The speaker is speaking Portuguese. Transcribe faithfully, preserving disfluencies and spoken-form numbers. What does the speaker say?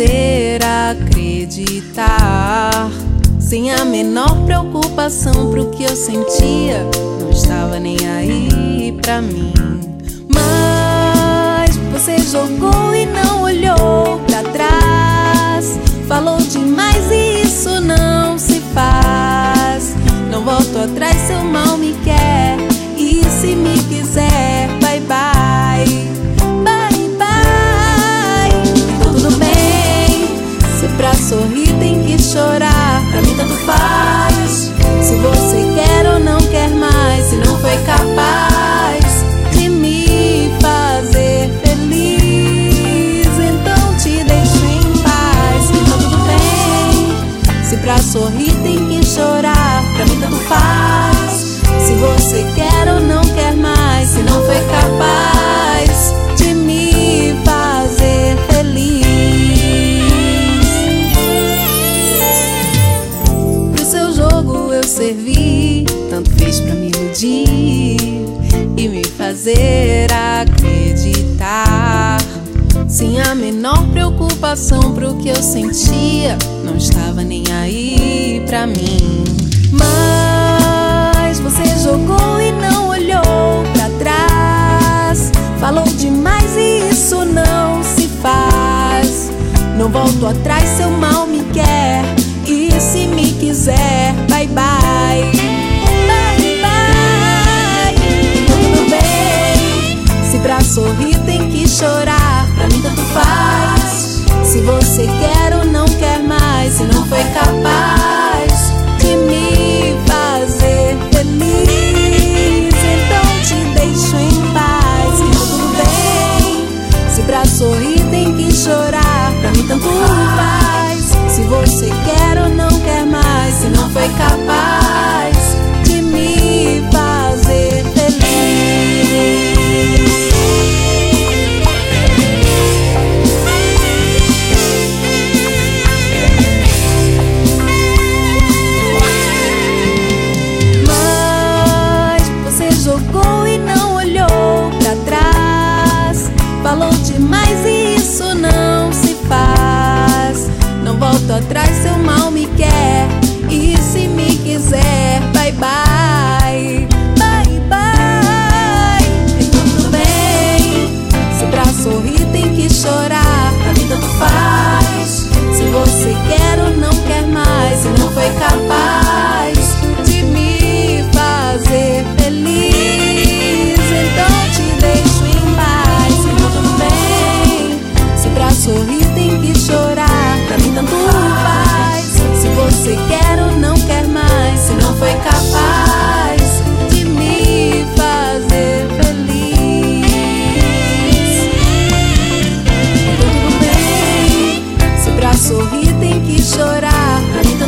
fazer acreditar. Sem a menor preocupação pro que eu sentia, não estava nem aí pra mim. Mas você jogou e não olhou pra trás. Falou demais e isso não se faz. Não volto atrás, seu mal me quer. E se me quiser, bye bye, bye bye. Então tudo bem, se pra sorrir tem que chorar, pra mim tanto faz. Se você quer ou não quer mais, se não foi capaz de me fazer feliz, então te deixo em paz. Então tudo bem, se pra sorrir tem que chorar, pra mim tanto faz. Se você quer ou não quer mais, se não foi capaz de me fazer feliz. Pro seu jogo eu servi, tanto fez pra me iludir e me fazer acreditar. Sem a menor preocupação pro que eu sentia, não estava nem aí pra mim. Mas você jogou e não olhou pra trás. Falou demais e isso não se faz. Não volto atrás, seu mal me quer. E se me quiser, bye bye, bye bye. Então tudo bem, se pra sorrir tem que chorar, pra mim tanto faz. Se você quer ou não quer mais, se não foi capaz de me fazer feliz, então te deixo em paz. Então tudo bem, se pra sorrir tem que chorar, pra mim tanto faz. Se você quer ou não quer mais, se não foi capaz de me fazer feliz. Jogou e não olhou pra trás. Falou demais e isso não se faz. Não volto atrás, seu mal me quer. E se me quiser, bye bye, bye bye. Então tudo bem, se pra sorrir tem que chorar, pra mim tanto faz. Se você quer ou não quer mais, se não foi capaz de me fazer feliz, então te deixo em paz. Então tudo bem, se pra sorrir tem que chorar, pra mim tanto faz. Se você quer ou não quer mais, se não foi capaz de me fazer feliz. Então tudo bem, se pra sorrir tem que chorar, pra mim